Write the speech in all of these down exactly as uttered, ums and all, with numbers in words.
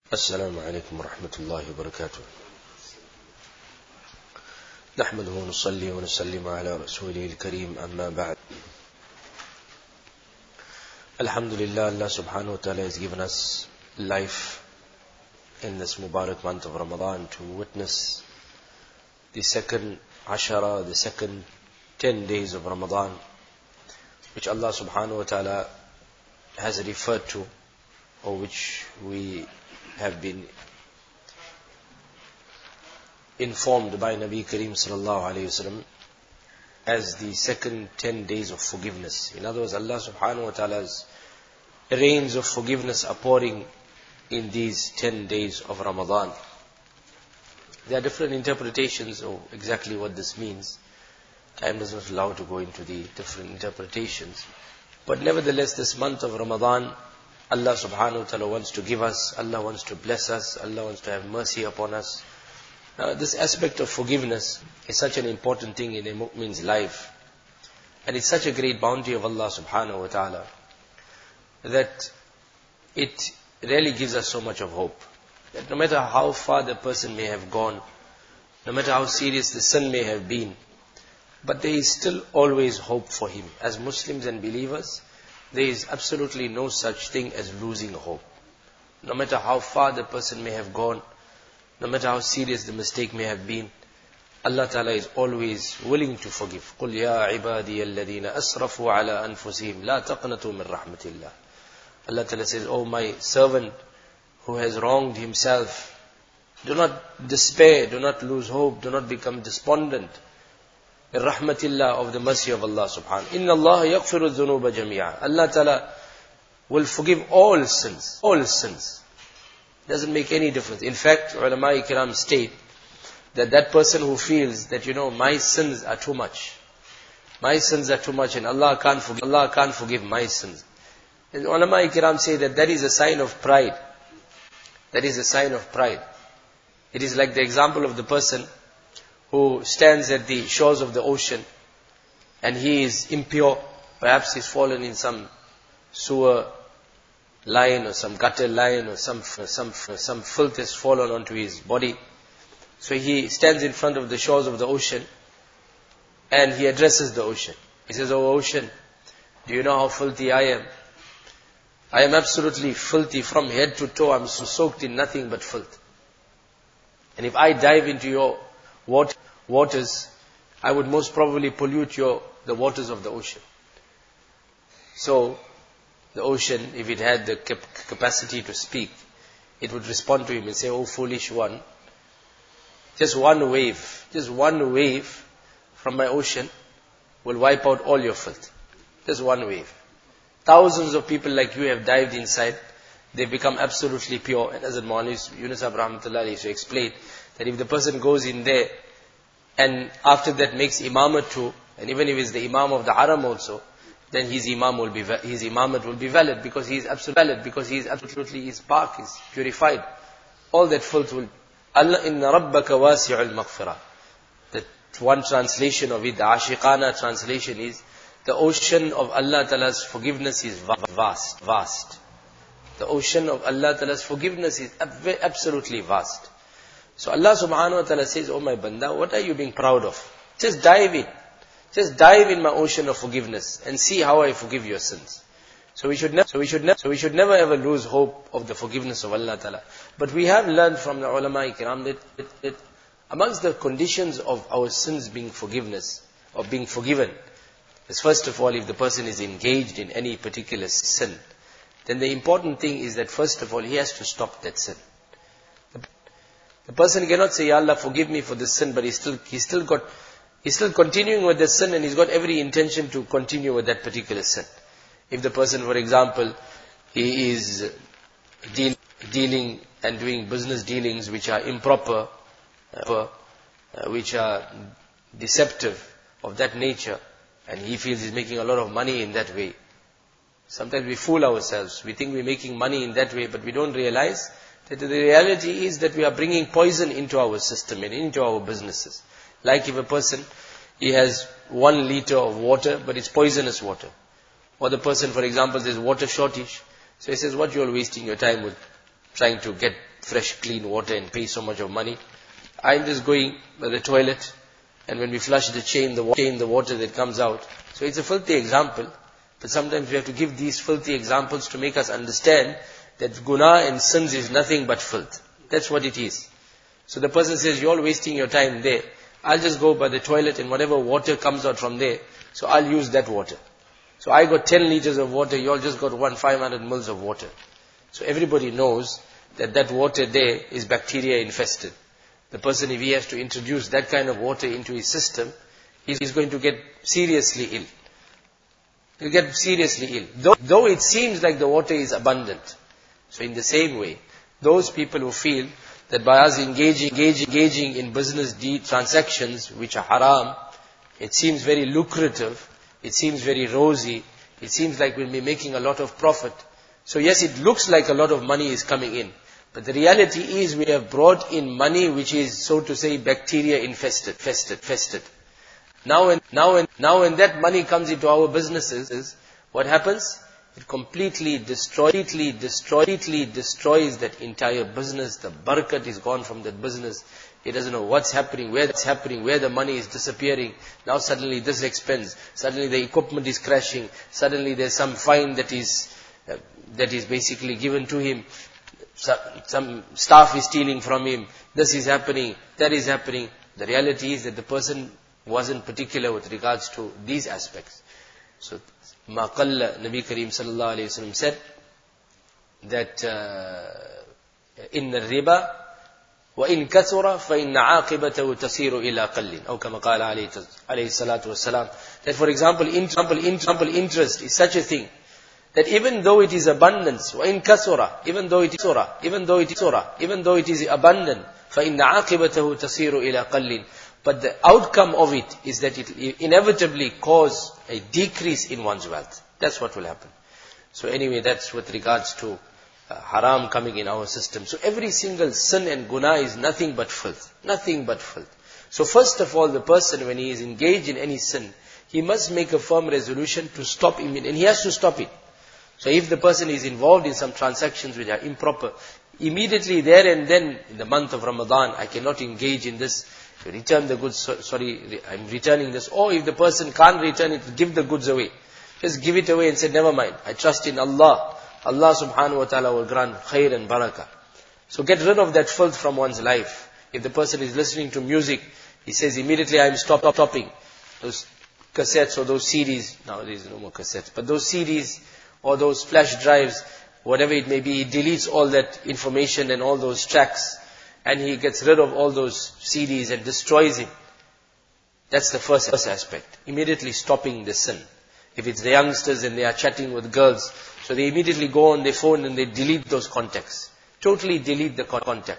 السلام عليكم ورحمة الله وبركاته. نحمده ونصلي ونسلم على رسوله الكريم أما بعد. Alhamdulillah, Allah subhanahu wa ta'ala has given us life in this Mubarak month of Ramadan to witness the second Ashara, the second ten days of Ramadan, which Allah subhanahu wa ta'ala has referred to, or which we have been informed by Nabi Kareem sallallahu alayhi wasallam as the second ten days of forgiveness. In other words, Allah subhanahu wa ta'ala's rains of forgiveness are pouring in these ten days of Ramadan. There are different interpretations of exactly what this means. Time does not allow to go into the different interpretations. But nevertheless, this month of Ramadan, Allah subhanahu wa ta'ala wants to give us, Allah wants to bless us, Allah wants to have mercy upon us. Now, this aspect of forgiveness is such an important thing in a mu'min's life. And it's such a great bounty of Allah subhanahu wa ta'ala that it really gives us so much of hope. That no matter how far the person may have gone, no matter how serious the sin may have been, but there is still always hope for him. As Muslims and believers, there is absolutely no such thing as losing hope. No matter how far the person may have gone, no matter how serious the mistake may have been, Allah Ta'ala is always willing to forgive. قُلْ يَا عِبَادِيَ الَّذِينَ أَسْرَفُوا عَلَىٰ أَنفُسِهِمْ لَا تَقْنَطُوا مِنْ رَحْمَةِ اللَّهِ. Allah Ta'ala says, "Oh my servant who has wronged himself, do not despair, do not lose hope, do not become despondent. Rahmatillah, of the mercy of Allah subhanahu. Inna Allah yaghfiru dhunuba jami'a. Allah Ta'ala will forgive all sins. All sins. Doesn't make any difference. In fact, ulama kiram state that that person who feels that, you know, my sins are too much. My sins are too much and Allah can't forgive, Allah can't forgive my sins. And ulama kiram say that that is a sign of pride. That is a sign of pride. It is like the example of the person who stands at the shores of the ocean and he is impure. Perhaps he's fallen in some sewer line or some gutter line or some some some filth has fallen onto his body. So he stands in front of the shores of the ocean and he addresses the ocean. He says, "Oh ocean, do you know how filthy I am? I am absolutely filthy from head to toe. I'm so soaked in nothing but filth. And if I dive into your water, waters, I would most probably pollute your the waters of the ocean." So, the ocean, if it had the cap- capacity to speak, it would respond to him and say, "Oh foolish one, just one wave, just one wave from my ocean will wipe out all your filth. Just one wave. Thousands of people like you have dived inside, they become absolutely pure." And as Maulana Yunus Abraham used to explain, that if the person goes in there, and after that makes imamat too, and even if he's the imam of the haram also, then his imam will be his imamat will be valid because he is absolutely valid because he is absolutely is pak, is purified. All that filth will. Allah inna rabbaka wasi'ul maghfirah. The one translation of it, the Ashiqana translation is, the ocean of Allah Ta'ala's forgiveness is vast, vast. The ocean of Allah Ta'ala's forgiveness is absolutely vast. So Allah subhanahu wa ta'ala says, "Oh my banda, what are you being proud of? Just dive in. Just dive in my ocean of forgiveness and see how I forgive your sins." So we should never, so we should never, so we should never ever lose hope of the forgiveness of Allah Ta'ala. But we have learned from the ulama kiram that, that, that amongst the conditions of our sins being forgiveness, or being forgiven, is first of all, if the person is engaged in any particular sin, then the important thing is that first of all, he has to stop that sin. The person cannot say, "Ya Allah, forgive me for this sin," but he's still, he's still got, he's still continuing with the sin and he's got every intention to continue with that particular sin. If the person, for example, he is deal, dealing and doing business dealings which are improper, uh, which are deceptive of that nature, and he feels he's making a lot of money in that way. Sometimes we fool ourselves. We think we're making money in that way, but we don't realize that the reality is that we are bringing poison into our system and into our businesses. Like if a person, he has one liter of water, but it's poisonous water. Or the person, for example, there's water shortage. So he says, "What you are wasting your time with trying to get fresh, clean water and pay so much of money. I'm just going by the toilet, and when we flush the chain, the chain, the water that comes out. So it's a filthy example, but sometimes we have to give these filthy examples to make us understand that guna and sins is nothing but filth. That's what it is. So the person says, you're all wasting your time there. I'll just go by the toilet and whatever water comes out from there, so I'll use that water. So I got ten liters of water, you all just got one five hundred mils of water. So everybody knows that that water there is bacteria infested. The person, if he has to introduce that kind of water into his system, he's going to get seriously ill. He'll get seriously ill. Though, though it seems like the water is abundant. So in the same way, those people who feel that by us engaging, engaging, engaging in business deed transactions which are haram, it seems very lucrative, it seems very rosy, it seems like we'll be making a lot of profit. So yes, it looks like a lot of money is coming in. But the reality is we have brought in money which is, so to say, bacteria infested, fested, fested. Now when, now when, now when that money comes into our businesses, what happens? It completely destroys, completely destroys, completely destroys that entire business. The barakat is gone from that business. He doesn't know what's happening, where it's happening, where the money is disappearing. Now suddenly this expense, suddenly the equipment is crashing, suddenly there's some fine that is, uh, that is basically given to him. Some, some staff is stealing from him. This is happening, that is happening. The reality is that the person wasn't particular with regards to these aspects. So, Ma qalla, Nabi Kareem sallallahu alayhi wa sallam said that in riba wa in kathura fa inna aqibatahu tasiru ila qallin, or kama qala alayhi salatu wassalam, that for example, example, example, interest is such a thing that even though it is abundance, wa in kathura, even though it is surah, even though it is surah, even though it is abundant, fa inna aqibatahu tasiru ila qallin, but the outcome of it is that it will inevitably cause a decrease in one's wealth. That's what will happen. So anyway, that's with regards to uh, haram coming in our system. So every single sin and guna is nothing but filth. Nothing but filth. So first of all, the person, when he is engaged in any sin, he must make a firm resolution to stop him, and he has to stop it. So if the person is involved in some transactions which are improper, immediately there and then, in the month of Ramadan, I cannot engage in this. Return the goods, sorry, I'm returning this. Or if the person can't return it, give the goods away. Just give it away and say, never mind, I trust in Allah. Allah subhanahu wa ta'ala will grant khair and barakah. So get rid of that filth from one's life. If the person is listening to music, he says immediately, I'm stop, stopping. Those cassettes or those C Ds, nowadays no more cassettes, but those C Ds or those flash drives, whatever it may be, he deletes all that information and all those tracks. And he gets rid of all those C Ds and destroys it. That's the first aspect. Immediately stopping the sin. If it's the youngsters and they are chatting with girls, so they immediately go on their phone and they delete those contacts. Totally delete the contact.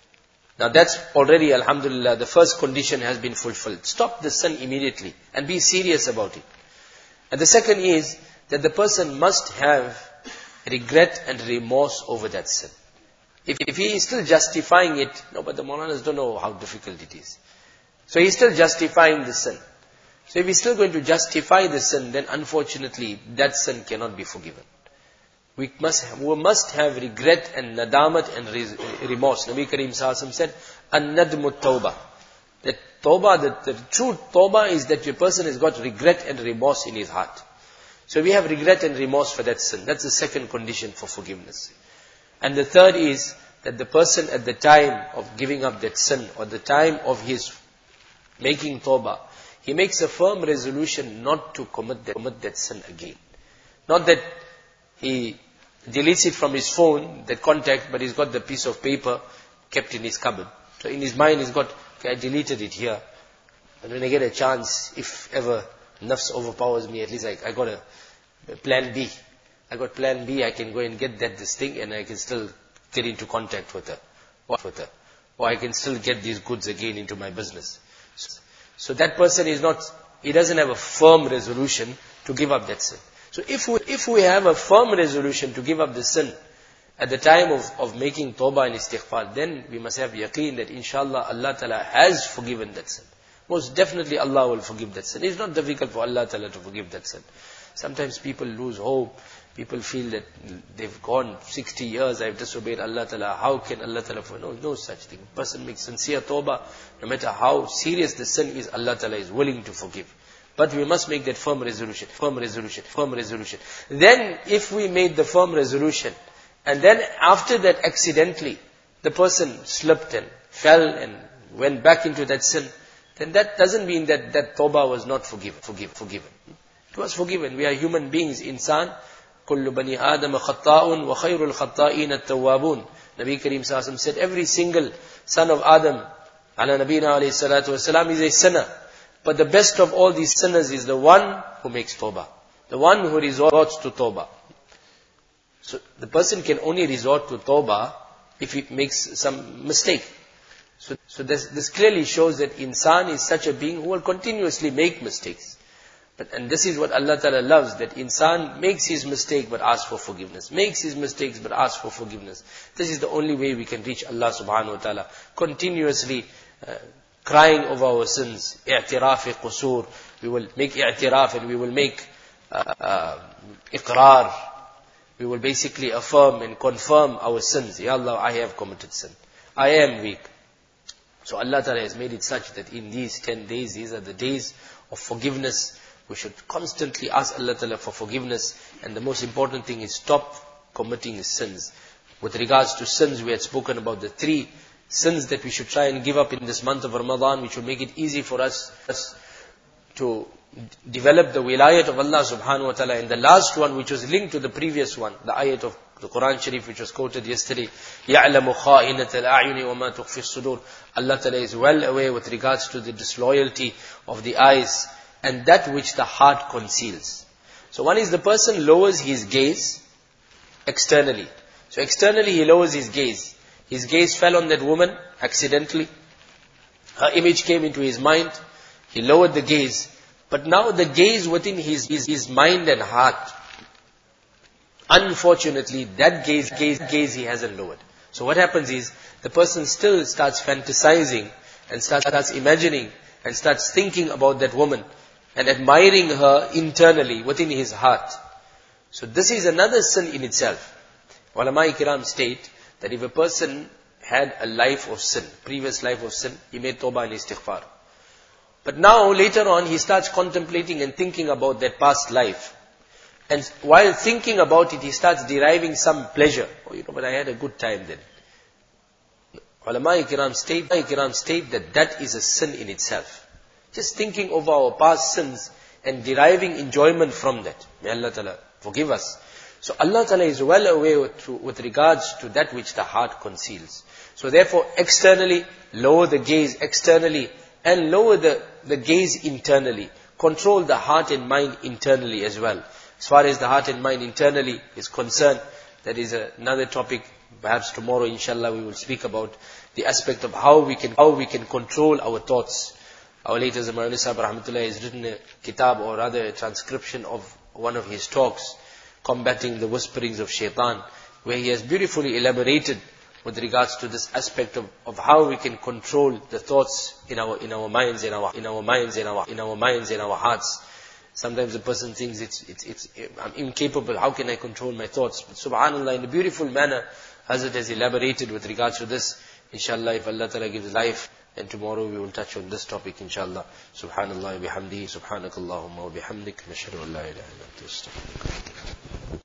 Now that's already, alhamdulillah, the first condition has been fulfilled. Stop the sin immediately and be serious about it. And the second is that the person must have regret and remorse over that sin. If, if he is still justifying it, no, but the Maulanas don't know how difficult it is. So he's still justifying the sin. So if he's still going to justify the sin, then unfortunately that sin cannot be forgiven. We must have, we must have regret and nadamat and remorse. Nabi Kareem sallallahu alaihi wasallam said, an-nadmu tawbah. That tawbah, the, the true tawbah is that your person has got regret and remorse in his heart. So we have regret and remorse for that sin. That's the second condition for forgiveness. And the third is that the person at the time of giving up that sin, or the time of his making tawbah, he makes a firm resolution not to commit that, commit that sin again. Not that he deletes it from his phone, that contact, but he's got the piece of paper kept in his cupboard. So in his mind he's got, okay, I deleted it here. And when I get a chance, if ever nafs overpowers me, at least I, I got a, a plan B. I got plan B, I can go and get that this thing and I can still get into contact with her. What with her? Or I can still get these goods again into my business. So, so that person is not, he doesn't have a firm resolution to give up that sin. So if we, if we have a firm resolution to give up the sin at the time of, of making tawbah and istighfar, then we must have yaqeen that inshallah Allah Ta'ala has forgiven that sin. Most definitely Allah will forgive that sin. It's not difficult for Allah Ta'ala to forgive that sin. Sometimes people lose hope. People feel that they've gone sixty years, I've disobeyed Allah Ta'ala. How can Allah Ta'ala forgive? No, no such thing. A person makes sincere tawbah, no matter how serious the sin is, Allah Ta'ala is willing to forgive. But we must make that firm resolution, firm resolution, firm resolution. Then, if we made the firm resolution, and then after that accidentally, the person slipped and fell and went back into that sin, then that doesn't mean that that tawbah was not forgiven, forgiven, forgiven. It was forgiven. We are human beings, insan. كُلُّ بَنِي آدَمَ خَطَّاءٌ وَخَيْرُ الْخَطَّائِينَ التَّوَّابُونَ. Nabi Kareem Sallallahu Alaihi Wasallam said, every single son of Adam, ala Nabina alayhi salatu wasalam, is a sinner. But the best of all these sinners is the one who makes tawbah. The one who resorts to tawbah. So the person can only resort to tawbah if he makes some mistake. So, so this, this clearly shows that insan is such a being who will continuously make mistakes. But, and this is what Allah Ta'ala loves, that insan makes his mistake but asks for forgiveness. Makes his mistakes but asks for forgiveness. This is the only way we can reach Allah Subhanahu Wa Ta'ala. Continuously uh, crying over our sins. I'tiraf qusur. We will make i'tiraf and we will make uh, uh, iqrar. We will basically affirm and confirm our sins. Ya Allah, I have committed sin. I am weak. So Allah Ta'ala has made it such that in these ten days, these are the days of forgiveness. We should constantly ask Allah Ta'ala for forgiveness. And the most important thing is stop committing sins. With regards to sins, we had spoken about the three sins that we should try and give up in this month of Ramadan, which will make it easy for us, us to develop the wilayat of Allah Subhanahu Wa Ta'ala. And the last one, which was linked to the previous one, the ayat of the Quran Sharif, which was quoted yesterday, يَعْلَمُ خَائِنَةَ الْأَعْيُنِ وَمَا تُخْفِي الصُّدُورِ. Allah Ta'ala is well aware with regards to the disloyalty of the eyes and that which the heart conceals. So one is the person lowers his gaze externally. So externally he lowers his gaze. His gaze fell on that woman accidentally. Her image came into his mind. He lowered the gaze. But now the gaze within his, his, his mind and heart, unfortunately, that gaze, gaze, gaze he hasn't lowered. So what happens is, the person still starts fantasizing and starts, starts imagining and starts thinking about that woman and admiring her internally within his heart. So this is another sin in itself. Ulama Kiram state that if a person had a life of sin, previous life of sin, he made tawbah and istighfar. But now, later on, he starts contemplating and thinking about that past life. And while thinking about it, he starts deriving some pleasure. Oh, you know, but I had a good time then. Ulama Kiram state, Kiram state that that is a sin in itself. Just thinking over our past sins and deriving enjoyment from that. May Allah Ta'ala forgive us. So Allah Ta'ala is well aware with, with regards to that which the heart conceals. So therefore, externally, lower the gaze externally and lower the, the gaze internally. Control the heart and mind internally as well. As far as the heart and mind internally is concerned, that is another topic. Perhaps tomorrow, inshallah, we will speak about the aspect of how we can how we can control our thoughts. Our late Zamanul Sahib Rahmatullah has written a kitab, or rather a transcription of one of his talks, Combating the Whisperings of Shaitan, where he has beautifully elaborated with regards to this aspect of, of how we can control the thoughts in our in our minds, in our in our minds, in our in our minds, in our hearts. Sometimes a person thinks it's it's it's I'm incapable. How can I control my thoughts? But subhanallah, in a beautiful manner, Hazrat has elaborated with regards to this. Inshallah, if Allah Ta'ala gives life, and tomorrow we will touch on this topic, inshallah. Subhanallah wa bihamdihi, subhanakallahumma wa bihamdik, nashhadu an la ilaha illa anta astaghfiruka.